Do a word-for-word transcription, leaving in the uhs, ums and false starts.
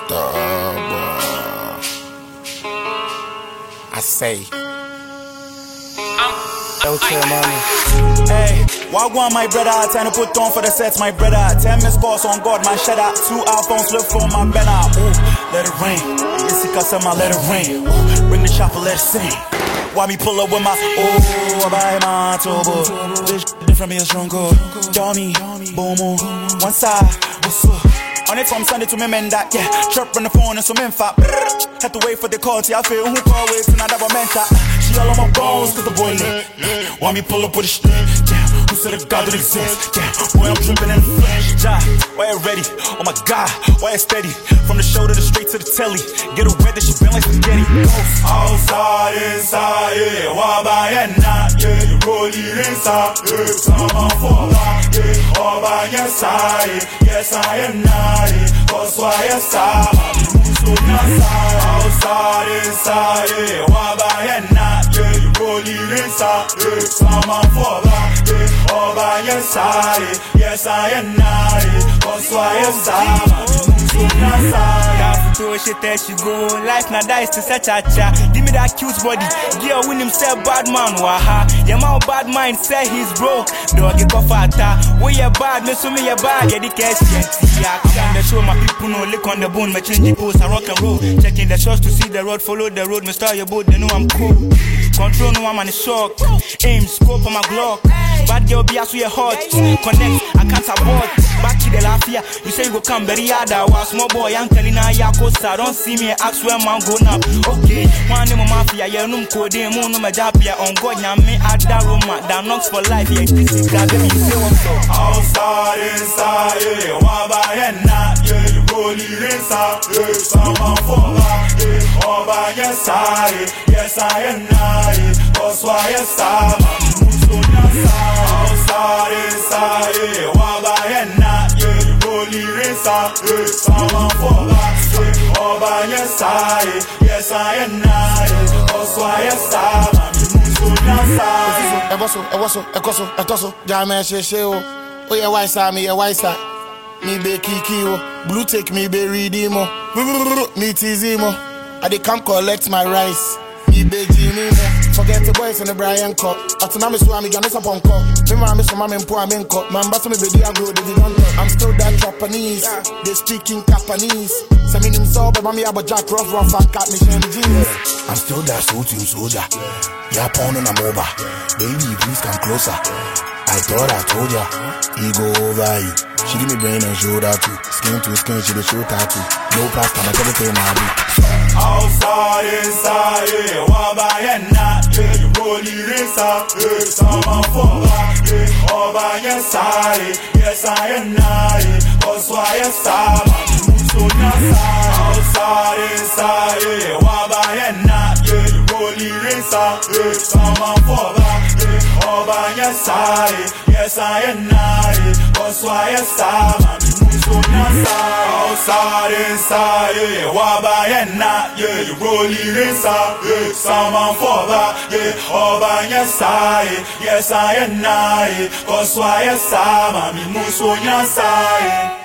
I say, okay, mommy. Hey, why want my brother? Time to put on for the sets, my brother. Ten missed calls on God, my shut up. Two iPhones, look for my banner. Ooh, let it rain. It's a custom, let it rain. Ooh, bring the chopper, let it sing. Why me pull up with my oh, I buy my turbo. This different, me a strong code. Dummy, boom, boom. One side, what's up? On it from Sunday to me men that, yeah. Chirp on the phone and some info. Had to wait for the call till I feel who call with and I never meant that. She all on my bones cause the boy lit. Want me pull up with a stick, yeah. Who said a God that exists, yeah. Boy I'm dripping in the flesh, yeah. Why you ready? Oh my God, why you steady? From the shoulder to straight to the telly. Get her wet that she been like spaghetti. Outside, inside, yeah. Why by and not, yeah. You roll it inside, yeah. Someone for that, yeah. All by your side, yes I am not. Cause why you stop? Outside, inside, yeah. Why by and not, yeah. You roll it inside, yeah. Someone for that, yeah. All by your side, yes I am not. Cause why you stop? Yeah, throw shit there she go. Life na dice to such a cha. Give me that cute body. Girl win himself bad man. Waha. Yeah, my bad mind say he's broke. Dog get off at we ya bad, me so me ya bad. Get the cash. Yeah, I'm on the show. My people know lick on the bone. Me change the post. I rock and roll. Checking the shots to see the road. Follow the road. Me start your boat. They know I'm cool. Control no I'm on the shock. Aim scope on my Glock. Bad girl be as we a hot. Connect. I can't abort. Back to the lafia. You say you go come very hard. I was small boy. I'm telling her ya kosa. Don't see me ask where man go now. Okay. One name of mafia. Yeah, no code. Mo no ma japia. On God ya me at that Roma. That knocks for life. Yeah, this is God. Let me say what's up. Outside, inside, yeah. One by and not, yeah. You roll it inside, yeah. Someone for that, yeah. All by your side, yes I am not. Cause why you stop? Outside, inside, yeah. One by and not, yeah. You roll it inside, yeah. Someone for that, yeah. All by your side, yes I am not. Cause why you stop? Eboso, eboso, ekoso, etoso, jame sheshe o. Oh yeah, why sir, me yeah, why sir? Me be kiki o, blue take me be redeemo. Me tizimo, I dey come collect my rice. Me be Jimmy mo. Forget the boys in the Brian cup. Atina me so I'm gonna stop on call. Me ma me so ma me mpo am cup. Man bato me be dia go they don't talk. I'm still that Japanese. They speaking Japanese. Say me nim so but me aba jack rough rough and cat me shame jeans. I'm still that shooting soldier. Yeah, pound on a moba. Baby, please come closer. I thought I told ya, he go over you. She give me brain and shoulder too. Skin to skin, she the show tattoo. No pasta, I everything I do. Outside, inside, yeah. Why by and not, yeah. You roll it inside, yeah. Someone for that, yeah. All by your side, yes I am not. Cause why you stop? Outside, inside, yeah. Why by and not, yeah. You roll it inside, yeah. Someone for that, yeah. All by your side, yes I am not. Cause why you stop? Outside, inside, yeah. Why by and not, yeah. You roll it inside, yeah. Someone for that, yeah. All by your side, yes I am not. Cause why you stop? I'm in Musonya side.